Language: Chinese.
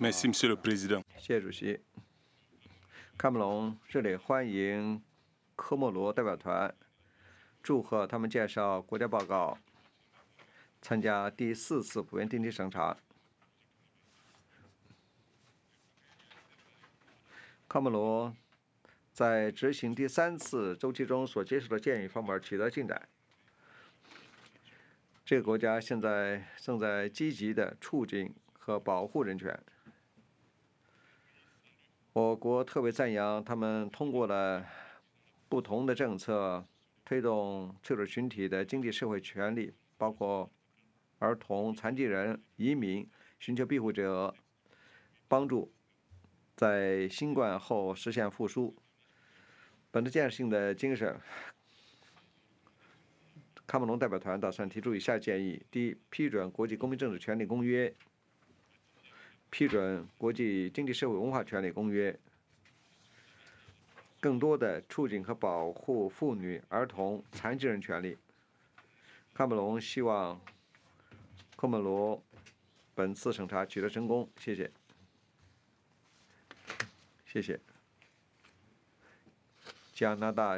Merci, Monsieur le Président. 谢谢主席。喀麦隆热烈欢迎科莫罗代表团，祝贺他们介绍国家报告，参加第4次普遍定期审查。喀麦隆在执行第3次周期中所接受的建议方面取得进展。这个国家现在正在积极地促进和保护人权。我国特别赞扬他们通过了不同的政策，推动脆弱群体的经济社会权利，包括儿童、残疾人、移民、寻求庇护者，帮助在新冠后实现复苏。本着建设性的精神，喀麦隆代表团打算提出以下建议：第一，批准国际公民政治权利公约，批准国际经济社会文化权利公约，更多的促进和保护妇女、儿童、残疾人权利。喀麦隆希望科莫罗本次审查取得成功。谢谢。谢谢。加拿大